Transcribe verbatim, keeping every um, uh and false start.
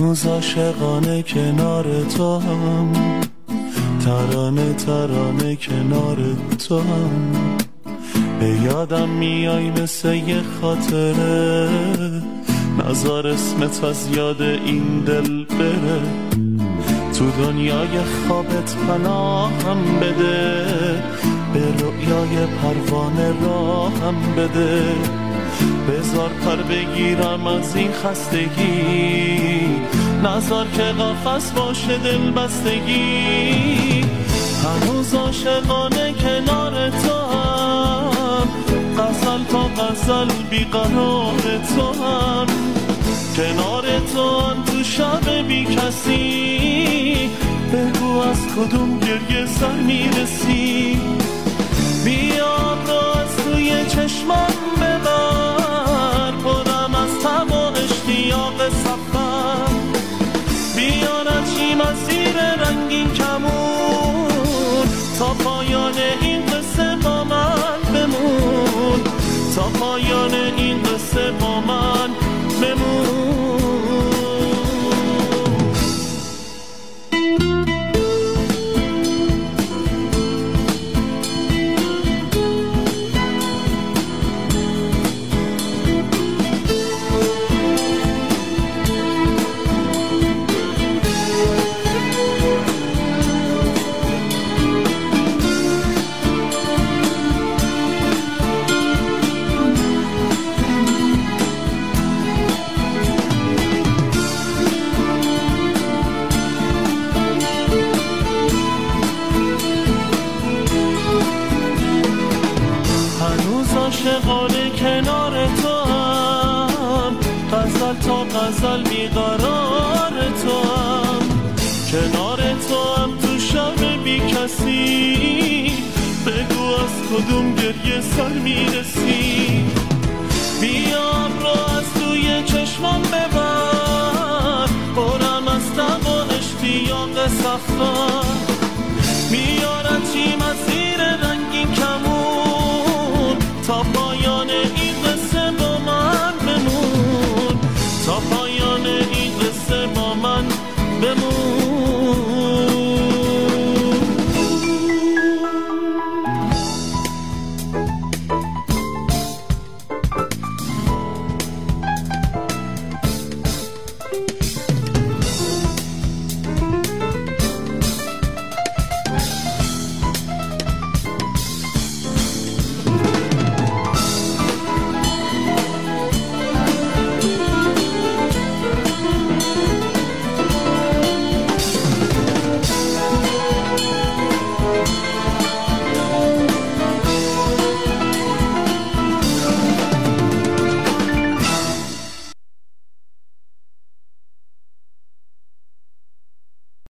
هنوز عاشقانه کنار تو هم، ترانه ترانه کنار تو هم، به یادم میای مثل یه خاطره، نزار اسمت از یاد این دل بره، تو دنیای خوابت پناهم بده، به رؤیای پروانه راهم بده، بذار پر بگیرم از این خستگی، نذار که قفس باشه دل بستگی، هنوز عاشقانه کنار تو هم، غزل تا غزل بیقرار تو هم، کنار تو هم تو شب بی کسی، بگو از کدوم گریه سر میرسی، بیا تو از توی چشمم ببر، پرم از تب و اشتیاق سفر، بیا نچیم از زیر رنگین کمون، تا پایان این قصه با من بمون، تا پایان این قصه با من بمون. عاشقانه کنار تو هم، غزل تا غزل بیقرار تو هم، کنار تو هم تو شب بی کسی، بگو از کدوم گریه سر میرسی، بیا رو از توی چشمم ببر، پرم از تب و اشتیاق سفر،